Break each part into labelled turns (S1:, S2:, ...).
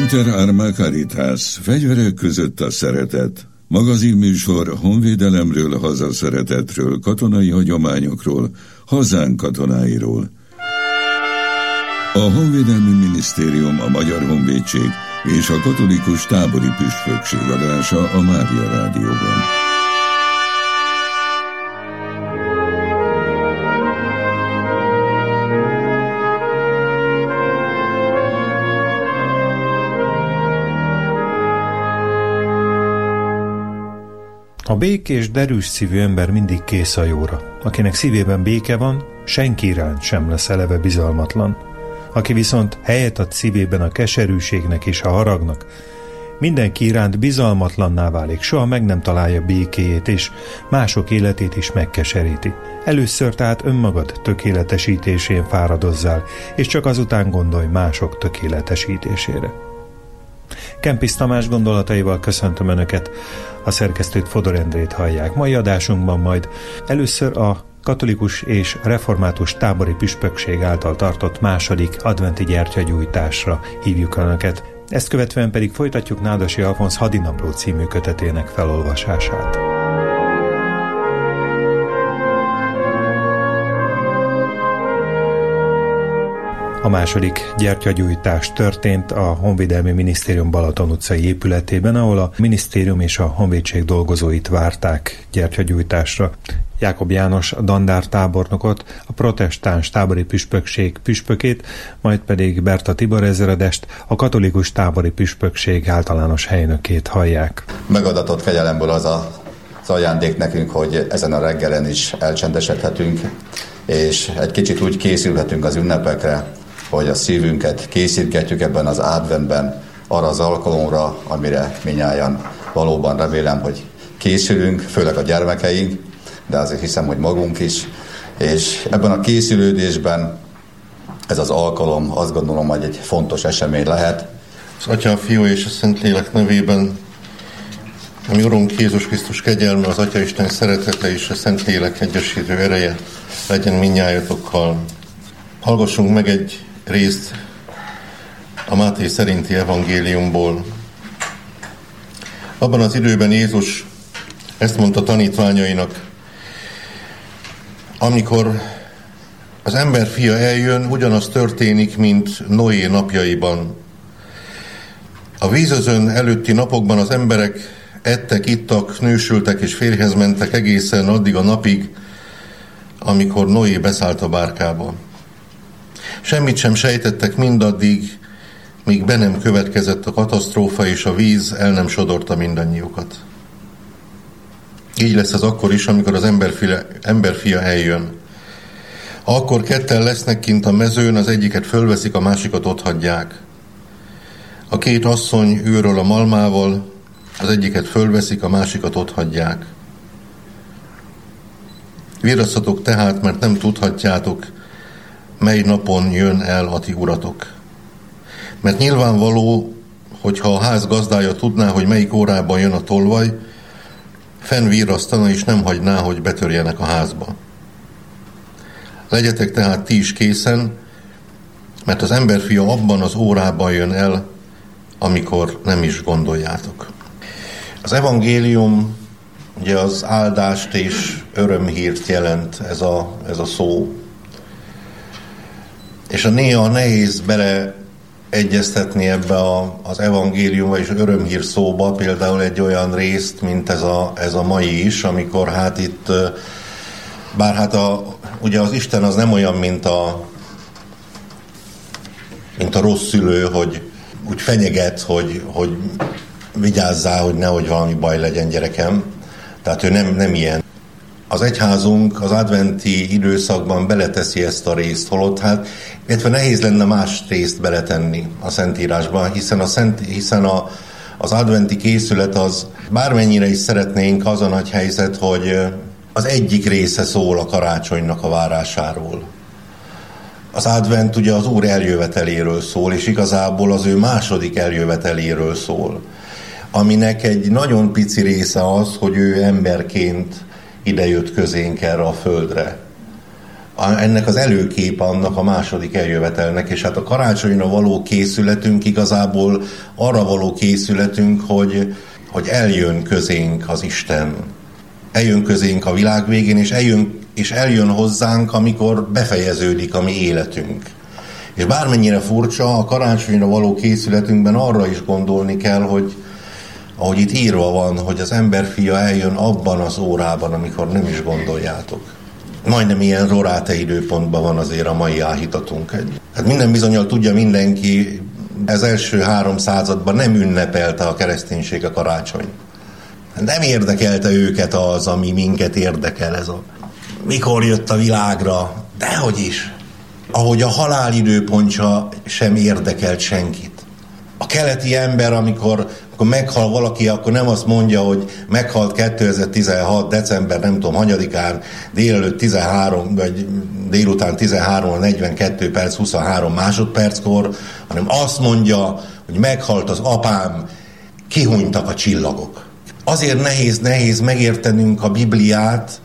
S1: Inter Arma Caritas, fegyverek között a szeretet. Magazinműsor honvédelemről, hazaszeretetről, katonai hagyományokról, hazánk katonáiról. A Honvédelmi Minisztérium, a Magyar Honvédség és a Katolikus Tábori Püspökség adása a Mária Rádióban.
S2: A békés, derűs szívű ember mindig kész a jóra. Akinek szívében béke van, senki iránt sem lesz eleve bizalmatlan. Aki viszont helyet ad szívében a keserűségnek és a haragnak, mindenki iránt bizalmatlanná válik, soha meg nem találja békéjét, és mások életét is megkeseríti. Először tehát önmagad tökéletesítésén fáradozzál, és csak azután gondolj mások tökéletesítésére. Kempis Tamás gondolataival köszöntöm Önöket, a szerkesztőt Fodor Endrét hallják. Mai adásunkban majd először a katolikus és református tábori püspökség által tartott második adventi gyertyagyújtásra hívjuk Önöket. Ezt követően pedig folytatjuk Nádasi Alfonz Hadinapló című kötetének felolvasását. A második gyertyagyújtás történt a Honvédelmi Minisztérium Balaton utcai épületében, ahol a minisztérium és a honvédség dolgozóit várták gyertyagyújtásra. Jákob János dandártábornokot, a protestáns tábori püspökség püspökét, majd pedig Berta Tibor ezredest, a katolikus tábori püspökség általános helynökét hallják.
S3: Megadatott kegyelemből az ajándék nekünk, hogy ezen a reggelen is elcsendesedhetünk, és egy kicsit úgy készülhetünk az ünnepekre, hogy a szívünket készítgetjük ebben az adventben arra az alkalomra, amire minnyáján valóban remélem, hogy készülünk, főleg a gyermekeink, de azért hiszem, hogy magunk is, és ebben a készülődésben ez az alkalom azt gondolom, hogy egy fontos esemény lehet.
S4: Az Atya, a Fiú és a Szentlélek nevében, ami Urunk Jézus Krisztus kegyelme, az Atya Isten szeretete és a Szentlélek egyesítő ereje legyen mindnyájatokkal. Hallgassunk meg egy részt a Máté szerinti evangéliumból. Abban az időben Jézus ezt mondta tanítványainak: amikor az ember fia eljön, ugyanaz történik, mint Noé napjaiban. A vízözön előtti napokban az emberek ettek, ittak, nősültek és férjhez mentek egészen addig a napig, amikor Noé beszállt a bárkába. Semmit sem sejtettek mindaddig, míg be nem következett a katasztrófa, és a víz el nem sodorta mindannyiukat. Így lesz az akkor is, amikor az emberfia eljön. Akkor ketten lesznek kint a mezőn, az egyiket fölveszik, a másikat otthagyják. A két asszony őről a malmával, az egyiket fölveszik, a másikat otthagyják. Virrasszatok tehát, mert nem tudhatjátok, mely napon jön el a ti uratok. Mert nyilvánvaló, hogyha a ház gazdája tudná, hogy melyik órában jön a tolvaj, fennvirrasztana és nem hagyná, hogy betörjenek a házba. Legyetek tehát ti is készen, mert az emberfia abban az órában jön el, amikor nem is gondoljátok. Az evangélium ugye az áldást és örömhírt jelent, ez a szó. És néha nehéz beleegyeztetni ebbe az evangéliumba és örömhír szóba például egy olyan részt, mint ez a mai is, amikor hát itt, bár hát ugye az Isten az nem olyan, mint a rossz szülő, hogy úgy fenyeget, hogy vigyázzál, hogy nehogy valami baj legyen, gyerekem. Tehát ő nem ilyen. Az egyházunk az adventi időszakban beleteszi ezt a részt, holott hát, illetve nehéz lenne más részt beletenni a Szentírásban, hiszen az adventi készület az, bármennyire is szeretnénk, az a nagy helyzet, hogy az egyik része szól a karácsonynak a várásáról. Az advent ugye az Úr eljöveteléről szól, és igazából az ő második eljöveteléről szól, aminek egy nagyon pici része az, hogy ő emberként idejött közénk erre a földre. ennek az előkép annak a második eljövetelnek, és hát a karácsonyra való készületünk igazából arra való készületünk, hogy eljön közénk az Isten. Eljön közénk a világ végén, és eljön hozzánk, amikor befejeződik a mi életünk. És bármennyire furcsa, a karácsonyra való készületünkben arra is gondolni kell, hogy ahogy itt írva van, hogy az emberfia eljön abban az órában, amikor nem is gondoljátok. Majdnem ilyen roráte időpontban van azért a mai áhítatunk. Hát minden bizonnyal tudja mindenki, az első 300-ban nem ünnepelte a kereszténység a karácsony. Nem érdekelte őket az, ami minket érdekel, ez a mikor jött a világra, dehogy is. Ahogy a halál időpontja sem érdekelt senkit. A keleti ember, amikor meghal valaki, akkor nem azt mondja, hogy meghalt 2016. december nem tudom, hanyadikán, délelőtt 13, vagy délután 13:42 perc, 23 másodperckor, hanem azt mondja, hogy meghalt az apám, kihunytak a csillagok. Azért nehéz megértenünk a Bibliát,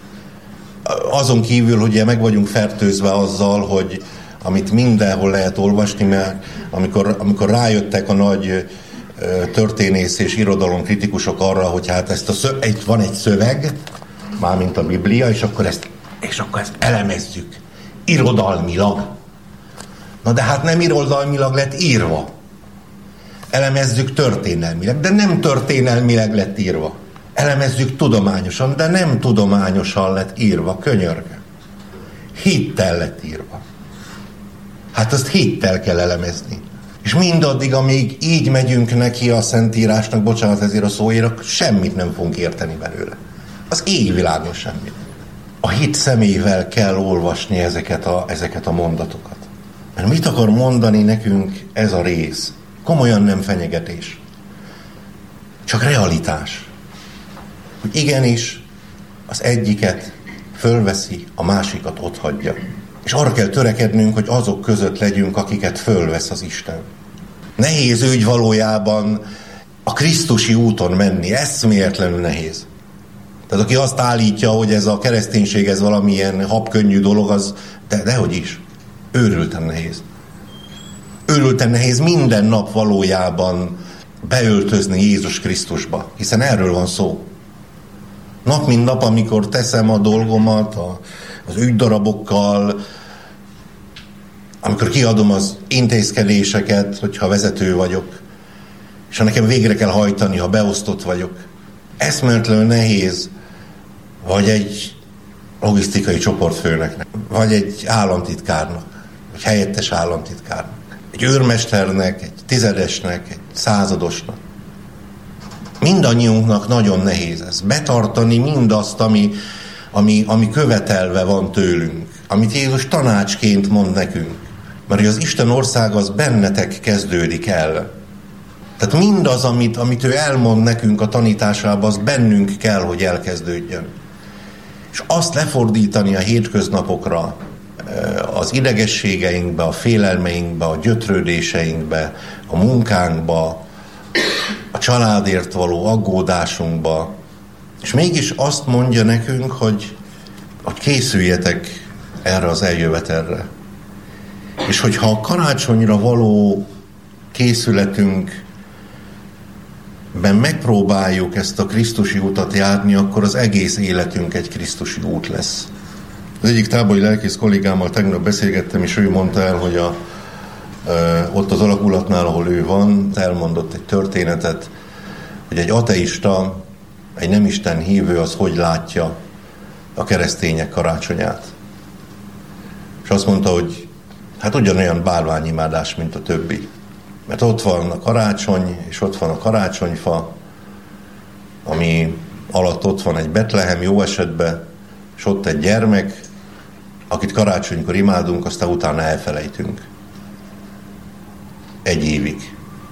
S4: azon kívül, hogy meg vagyunk fertőzve azzal, hogy amit mindenhol lehet olvasni, mert amikor rájöttek a nagy történész és irodalomkritikusok arra, hogy hát van egy szöveg, mármint a Biblia, és akkor ezt elemezzük irodalmilag. Na de hát nem irodalmilag lett írva. Elemezzük történelmileg, de nem történelmileg lett írva. Elemezzük tudományosan, de nem tudományosan lett írva, könyörgöm. Hittel lett írva. Hát azt hittel kell elemezni. És mindaddig, amíg így megyünk neki a Szentírásnak, bocsánat ezért a szóért, semmit nem fogunk érteni belőle. Az égvilágon semmit. A hit szemével kell olvasni ezeket a mondatokat. Mert mit akar mondani nekünk ez a rész? Komolyan nem fenyegetés. Csak realitás. Hogy igenis az egyiket fölveszi, a másikat otthagyja. És arra kell törekednünk, hogy azok között legyünk, akiket fölvesz az Isten. Nehéz ügy valójában a krisztusi úton menni, eszméletlenül nehéz. Tehát aki azt állítja, hogy ez a kereszténység, ez valamilyen habkönnyű dolog, az dehogy is. Őrülten nehéz. Őrülten nehéz minden nap valójában beöltözni Jézus Krisztusba, hiszen erről van szó. Nap mint nap, amikor teszem a dolgomat az ügydarabokkal, amikor kiadom az intézkedéseket, hogyha vezető vagyok, és ha nekem végre kell hajtani, ha beosztott vagyok. Eszméletlenül nehéz, vagy egy logisztikai csoportfőnöknek, vagy egy államtitkárnak, vagy helyettes államtitkárnak, egy őrmesternek, egy tizedesnek, egy századosnak. Mindannyiunknak nagyon nehéz ez. Betartani mindazt, ami követelve van tőlünk, amit Jézus tanácsként mond nekünk. Mert az Isten ország az bennetek kezdődik el. Tehát mindaz, amit ő elmond nekünk a tanításában, az bennünk kell, hogy elkezdődjön. És azt lefordítani a hétköznapokra, az idegességeinkbe, a félelmeinkbe, a gyötrődéseinkbe, a munkánkba, a családért való aggódásunkba. És mégis azt mondja nekünk, hogy készüljetek erre az eljövetelre. És hogyha a karácsonyra való készületünkben megpróbáljuk ezt a krisztusi utat járni, akkor az egész életünk egy krisztusi út lesz. Az egyik tábori lelkész kollégámmal tegnap beszélgettem, és ő mondta el, hogy ott az alakulatnál, ahol ő van, elmondott egy történetet, hogy egy ateista, egy nem Isten hívő az hogy látja a keresztények karácsonyát. És azt mondta, hogy hát ugyanolyan bálványimádás, mint a többi. Mert ott van a karácsony, és ott van a karácsonyfa, ami alatt ott van egy Betlehem jó esetben, és ott egy gyermek, akit karácsonykor imádunk, aztán utána elfelejtünk. Egy évig.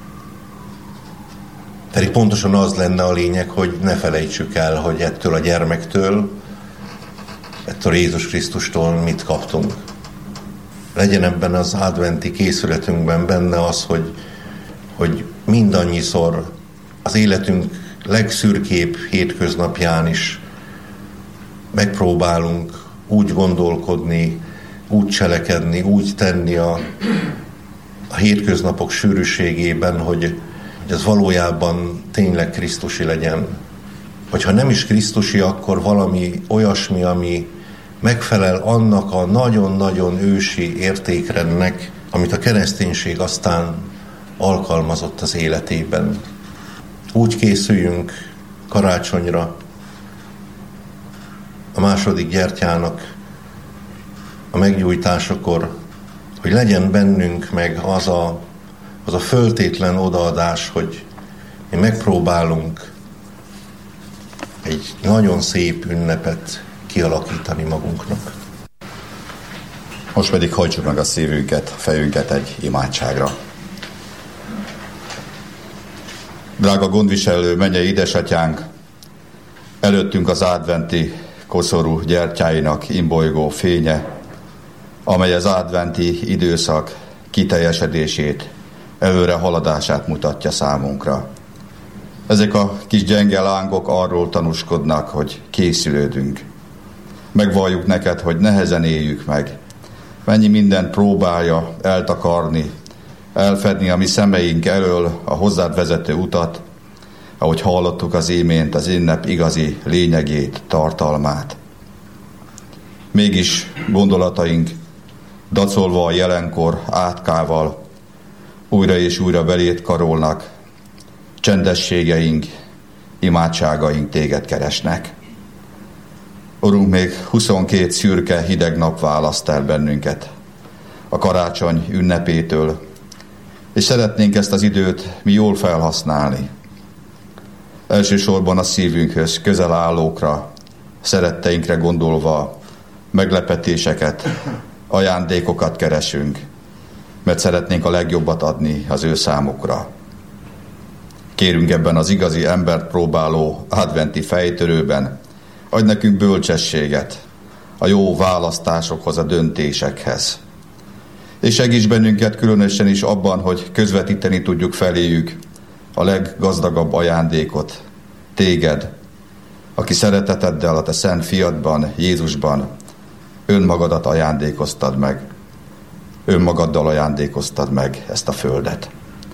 S4: Pedig pontosan az lenne a lényeg, hogy ne felejtsük el, hogy ettől a gyermektől, ettől Jézus Krisztustól mit kaptunk. Legyen ebben az adventi készületünkben benne az, hogy mindannyiszor az életünk legszürkébb hétköznapján is megpróbálunk úgy gondolkodni, úgy cselekedni, úgy tenni a hétköznapok sűrűségében, hogy ez valójában tényleg krisztusi legyen. Vagy ha nem is krisztusi, akkor valami olyasmi, ami megfelel annak a nagyon-nagyon ősi értékrendnek, amit a kereszténység aztán alkalmazott az életében. Úgy készüljünk karácsonyra, a második gyertyának a meggyújtásakor, hogy legyen bennünk meg az a föltétlen odaadás, hogy mi megpróbálunk egy nagyon szép ünnepet kialakítani magunknak.
S3: Most pedig hajtsuk meg a szívünket, a fejünket egy imádságra. Drága gondviselő, mennyei édesatyánk, előttünk az adventi koszorú gyertyáinak imbolygó fénye, amely az adventi időszak kiteljesedését, előre haladását mutatja számunkra. Ezek a kis gyenge lángok arról tanúskodnak, hogy készülődünk. Megvalljuk neked, hogy nehezen éljük meg. Mennyi mindent próbálja eltakarni, elfedni a mi szemeink elől a hozzád vezető utat, ahogy hallottuk az imént az ünnep igazi lényegét, tartalmát. Mégis gondolataink, dacolva a jelenkor átkával, újra és újra belét karolnak, csendességeink, imádságaink téged keresnek. Urunk, még 22 szürke, hideg nap választ el bennünket a karácsony ünnepétől, és szeretnénk ezt az időt mi jól felhasználni. Elsősorban a szívünkhöz közel állókra, szeretteinkre gondolva meglepetéseket, ajándékokat keresünk, mert szeretnénk a legjobbat adni az ő számukra. Kérünk ebben az igazi embert próbáló adventi fejtörőben, adj nekünk bölcsességet a jó választásokhoz, a döntésekhez. És segíts bennünket különösen is abban, hogy közvetíteni tudjuk feléjük a leggazdagabb ajándékot, téged, aki szereteteddel a te szent fiadban, Jézusban önmagadat ajándékoztad meg. Önmagaddal ajándékoztad meg ezt a földet.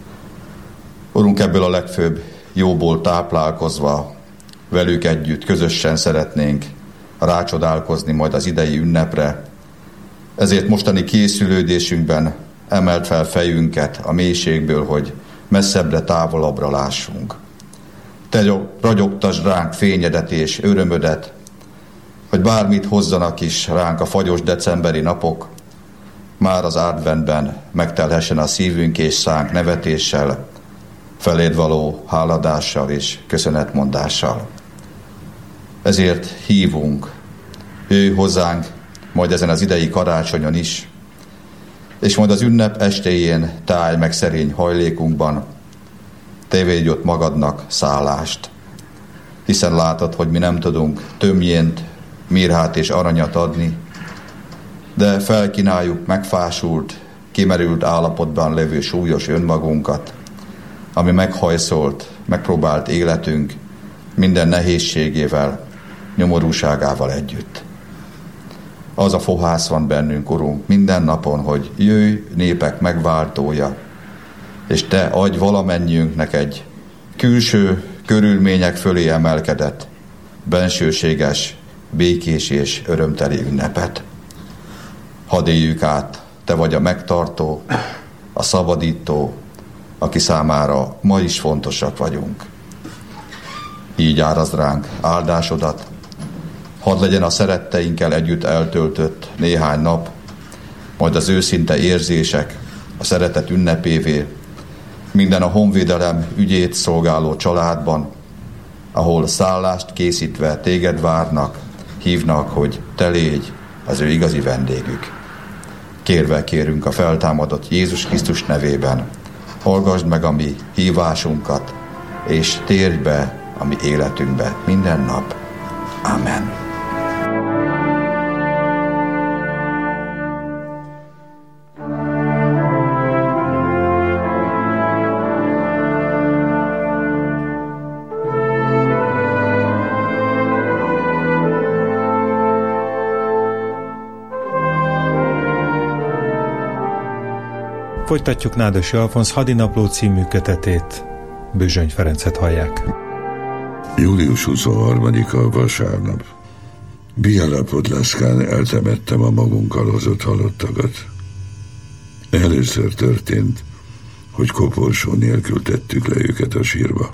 S3: Urunk, ebből a legfőbb jóból táplálkozva velük együtt, közösen szeretnénk rácsodálkozni majd az idei ünnepre. Ezért mostani készülődésünkben emelt fel fejünket a mélységből, hogy messzebbre, távolabbra lássunk. Te ragyogtasd ránk fényedet és örömödet, hogy bármit hozzanak is ránk a fagyos decemberi napok, már az adventben megtelhessen a szívünk és szánk nevetéssel, feléd való háladással és köszönetmondással. Ezért hívunk, jöjj hozzánk majd ezen az idei karácsonyon is, és majd az ünnep estéjén tállj meg szerény hajlékunkban, te védj ott magadnak szállást, hiszen látod, hogy mi nem tudunk tömjént, mirhát és aranyat adni, de felkínáljuk megfásult, kimerült állapotban lévő súlyos önmagunkat, ami meghajszolt, megpróbált életünk minden nehézségével, nyomorúságával együtt. Az a fohász van bennünk, Urunk, minden napon, hogy jöjj népek megváltója, és te adj valamennyiünknek egy külső körülmények fölé emelkedett, bensőséges, békés és örömteli ünnepet. Hadd éljük át, te vagy a megtartó, a szabadító, aki számára ma is fontosak vagyunk. Így árazd ránk áldásodat, hadd legyen a szeretteinkkel együtt eltöltött néhány nap, majd az őszinte érzések a szeretet ünnepévé, minden a honvédelem ügyét szolgáló családban, ahol szállást készítve téged várnak, hívnak, hogy te légy az ő igazi vendégük. Kérve kérünk a feltámadott Jézus Krisztus nevében, hallgasd meg a mi hívásunkat, és térj be a mi életünkbe minden nap. Amen.
S2: Folytatjuk Nádas Alfonz Hadinapló című kötetét. Bőzsöny Ferencet hallják.
S1: Július 23-a vasárnap. Biala Podlaszkán eltemettem a magunkkal hozott halottakat. Először történt, hogy koporsó nélkül tettük le őket a sírba.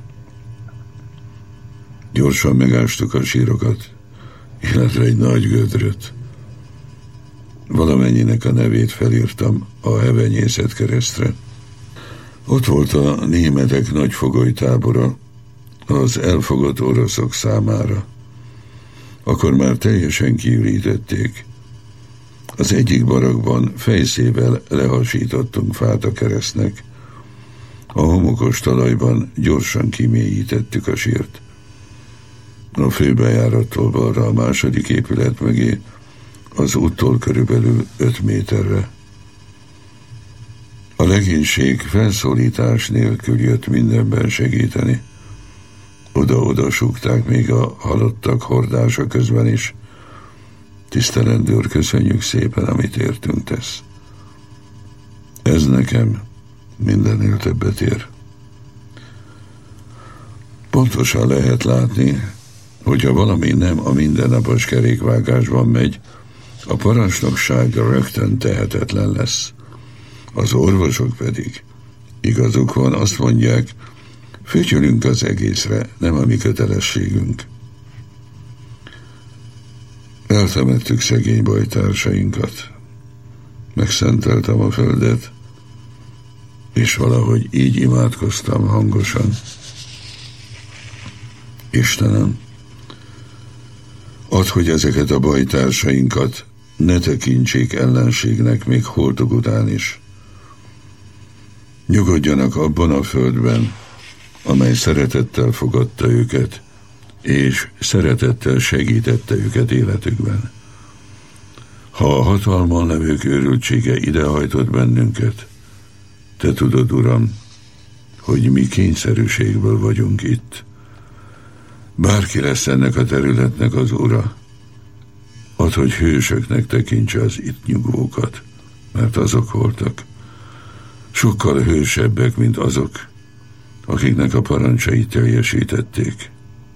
S1: Gyorsan megástuk a sírokat, illetve egy nagy gödröt. Valamennyinek a nevét felírtam a Hevenyészet keresztre. Ott volt a németek nagy fogolytábora az elfogott oroszok számára. Akkor már teljesen kiürítették. Az egyik barakban fejszével lehasítottunk fát a keresztnek. A homokos talajban gyorsan kimélyítettük a sírt. A főbejárattól balra a második épület mögé, az úttól körülbelül 5 méterre. A legénység felszólítás nélkül jött mindenben segíteni. Oda-oda súgták még a halottak hordása közben is. Tisztelendőr, köszönjük szépen, amit értünk tesz. Ez nekem mindennél többet ér. Pontosan lehet látni, hogyha valami nem a mindennapos kerékvágásban megy, a parancsnokság rögtön tehetetlen lesz. Az orvosok pedig, igazuk van, azt mondják, fütyülünk az egészre, nem a mi kötelességünk. Eltemettük szegény bajtársainkat, megszenteltem a földet, és valahogy így imádkoztam hangosan. Istenem, add, hogy ezeket a bajtársainkat ne tekintsék ellenségnek még holtuk után is. Nyugodjanak abban a földben, amely szeretettel fogadta őket, és szeretettel segítette őket életükben. Ha a hatalmon levők őrültsége idehajtott bennünket, te tudod, Uram, hogy mi kényszerűségből vagyunk itt. Bárki lesz ennek a területnek az ura, add, hogy hősöknek tekintse az itt nyugvókat, mert azok voltak. Sokkal hősebbek, mint azok, akiknek a parancsait teljesítették.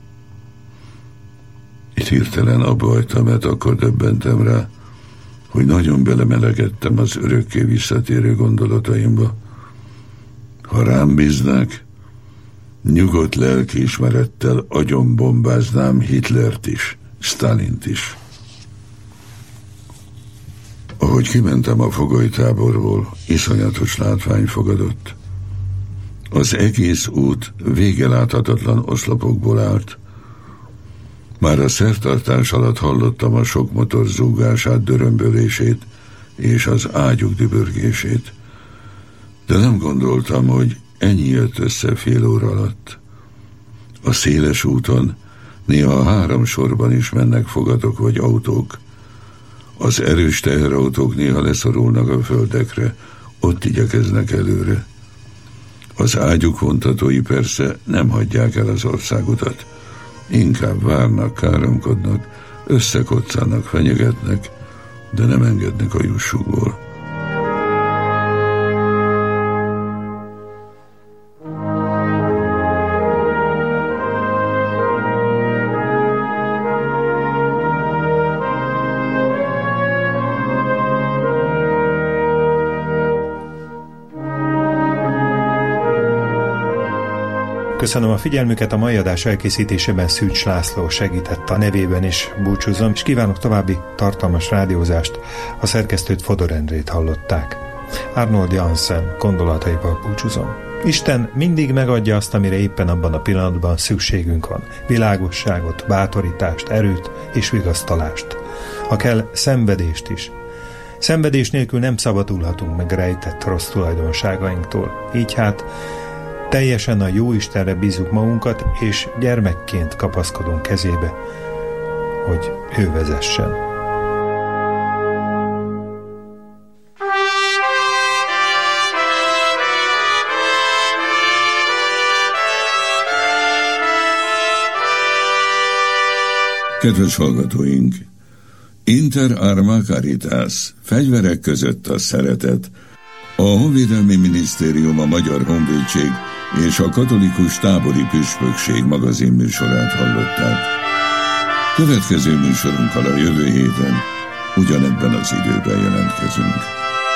S1: Itt hirtelen abba hagytam, mert akkor döbbentem rá, hogy nagyon belemelegettem az örökké visszatérő gondolataimba. Ha rám bíznák, nyugodt lelkiismerettel agyonbombáznám Hitlert is, Sztálint is. Ahogy kimentem a fogolytáborból, iszonyatos látvány fogadott. Az egész út végeláthatatlan oszlopokból állt. Már a szertartás alatt hallottam a sok motor zúgását, dörömbölését és az ágyuk dübörgését. De nem gondoltam, hogy ennyi jött össze fél óra alatt. A széles úton néha 3 sorban is mennek fogatok vagy autók. Az erős teherautók néha leszorulnak a földekre, ott igyekeznek előre. Az ágyuk vontatói persze nem hagyják el az országutat. Inkább várnak, káromkodnak, összekoccannak, fenyegetnek, de nem engednek a jussukból.
S2: Köszönöm a figyelmüket, a mai adás elkészítésében Szűcs László segített, a nevében is búcsúzom, és kívánok további tartalmas rádiózást. A szerkesztőt Fodor Endrét hallották. Arnold Jansen gondolataival búcsúzom. Isten mindig megadja azt, amire éppen abban a pillanatban szükségünk van. Világosságot, bátorítást, erőt és vigasztalást. Ha kell, szenvedést is. Szenvedés nélkül nem szabadulhatunk meg rejtett rossz tulajdonságainktól. Így hát teljesen a Jóistenre bízzuk magunkat, és gyermekként kapaszkodunk kezébe, hogy ő vezessen.
S1: Kedves hallgatóink! Inter arma caritas, fegyverek között a szeretet, A Honvédelmi Minisztérium, a Magyar Honvédség és a Katolikus Tábori Püspökség magazinműsorát hallották. Következő műsorunkkal a jövő héten ugyanebben az időben jelentkezünk.